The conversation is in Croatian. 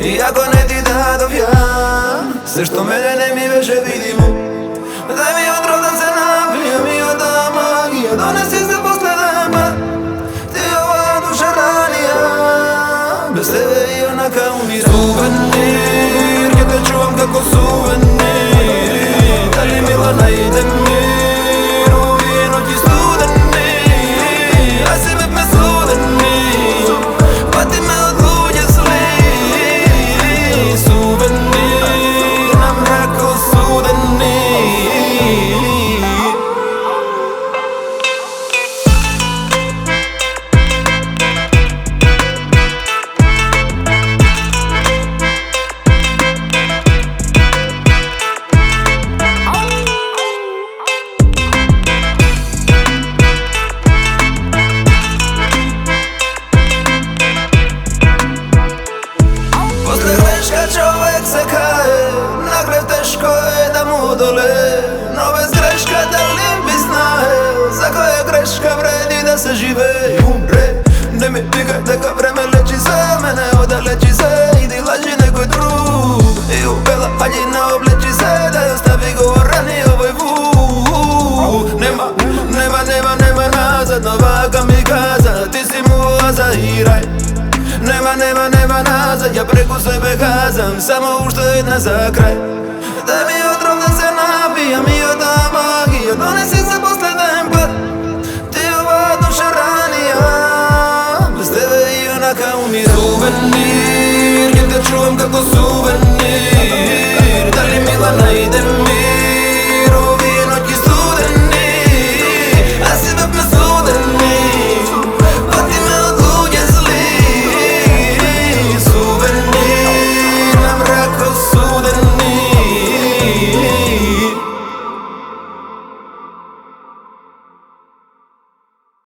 Iako ne ti dadov ja sve što mene ne mi veže vidimo. Daj mi otrov da se napijem i od magija donesi se posle dama. Ti ova duša ranija, bez tebe i onaka umira. Suvenir, kad te čuvam kako suvenir. Da li mila najde mir u ovije noći studeni. A si me studeni, pa ti me od luđe sli. Suvenir, na mraku studeni. Posle greška čovek se kaje, nagrev teško je da mu dole. No bez greška da li bi znaje, za koje greška vredi da se žive i umre. Ne mi pikaj neka vreme leči za mene, odaleči se, idi laži nekoj drug. I upela haljina obleči se, da je ostavi govorani ovoj vuk. Nema nazad, nova kamikaza, ti si mu oaza i raj. Nema nazad, ja preko sebe gazam, samo ušto jedna za kraj. Daj mi otrov da se napijam i od magija donesi se posle tempa. Ti ova duša ranija, bez tebe i onaka umira. Suvenir.